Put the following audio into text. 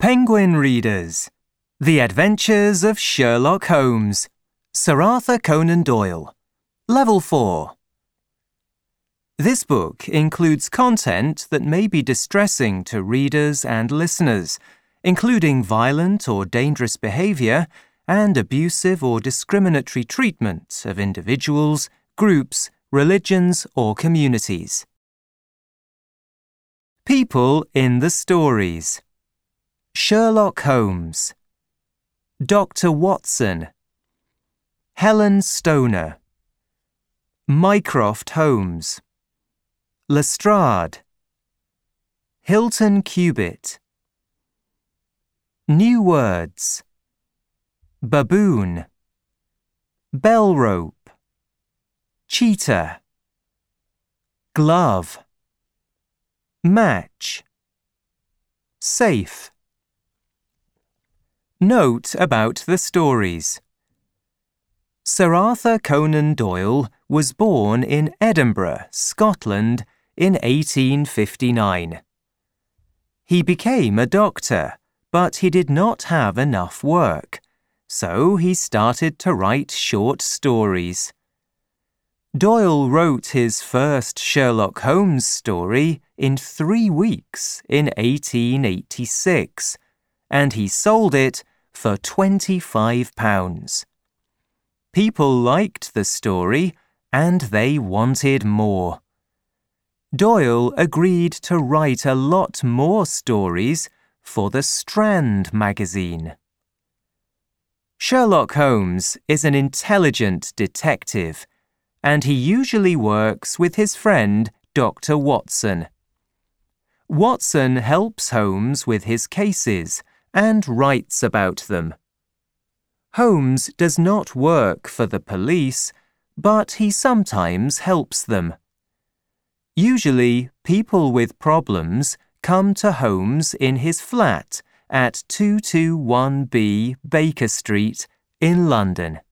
Penguin Readers, The Adventures of Sherlock Holmes, Sir Arthur Conan Doyle, Level 4. This book includes content that may be distressing to readers and listeners, including violent or dangerous behavior and abusive or discriminatory treatment of individuals, groups, religions, or communities. People in the stories: Sherlock Holmes, Dr. Watson, Helen Stoner, Mycroft Holmes, Lestrade, Hilton Cubitt. New words: baboon, bell rope, cheetah, glove, match, safe. Note about the stories. Sir Arthur Conan Doyle was born in Edinburgh, Scotland, in 1859. He became a doctor, but he did not have enough work, so he started to write short stories. Doyle wrote his first Sherlock Holmes story in 3 weeks in 1886, and he sold it for £25. People liked the story, and they wanted more. Doyle agreed to write a lot more stories for the Strand magazine. Sherlock Holmes is an intelligent detective, and he usually works with his friend Dr. Watson. Watson helps Holmes with his cases and writes about them. Holmes does not work for the police, but he sometimes helps them. Usually, people with problems come to Holmes in his flat at 221B Baker Street in London.